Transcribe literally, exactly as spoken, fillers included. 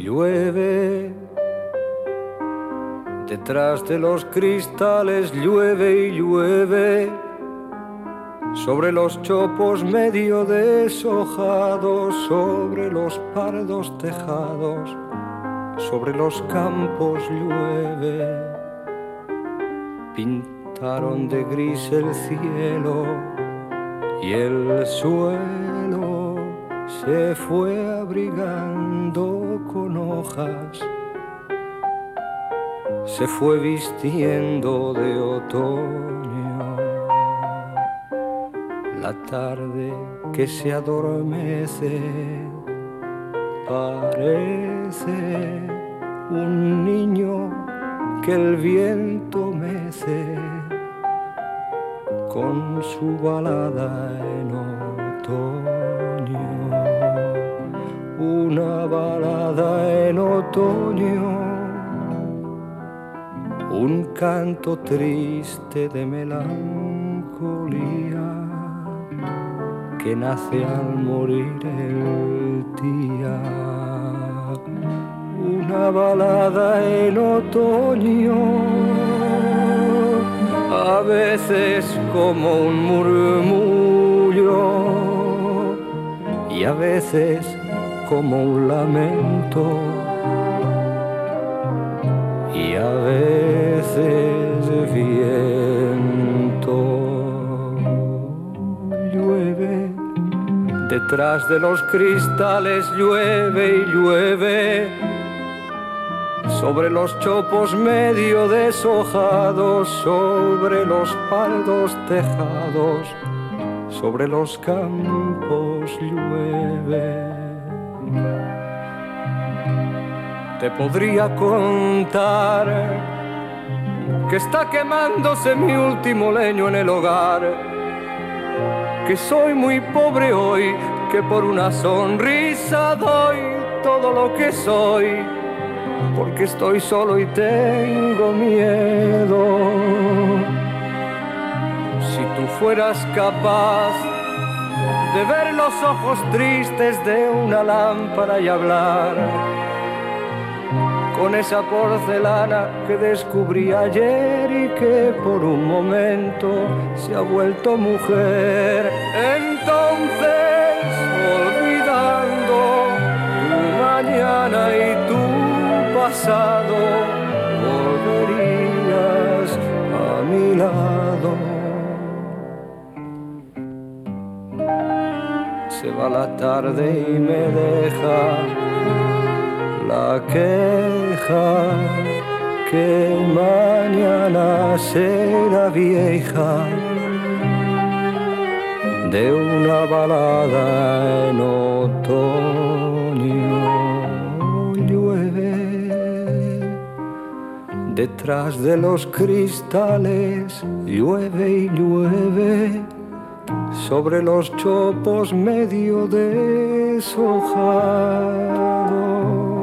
llueve. Detrás de los cristales llueve y llueve. Sobre los chopos medio deshojados, sobre los pardos tejados, sobre los campos llueve. Pintaron de gris el cielo y el suelo se fue abrigando con hojas, se fue vistiendo de otoño. La tarde que se adormece parece un niño que el viento mece con su balada en otoño. Una balada en otoño, un canto triste de melancolía que nace al morir el día. Una balada en otoño, a veces como un murmullo y a veces como un lamento y a veces viento. Llueve, detrás de los cristales llueve y llueve. Sobre los chopos medio deshojados, sobre los pardos tejados, sobre los campos llueve. Te podría contar que está quemándose mi último leño en el hogar, que soy muy pobre hoy, que por una sonrisa doy todo lo que soy, porque estoy solo y tengo miedo. Si tú fueras capaz de ver los ojos tristes de una lámpara y hablar con esa porcelana que descubrí ayer y que por un momento se ha vuelto mujer, entonces olvidando tu mañana y tu pasado, volverías a mi lado. Se va la tarde y me deja la queja que mañana será vieja de una balada en otoño. Detrás de los cristales llueve y llueve, sobre los chopos medio deshojados.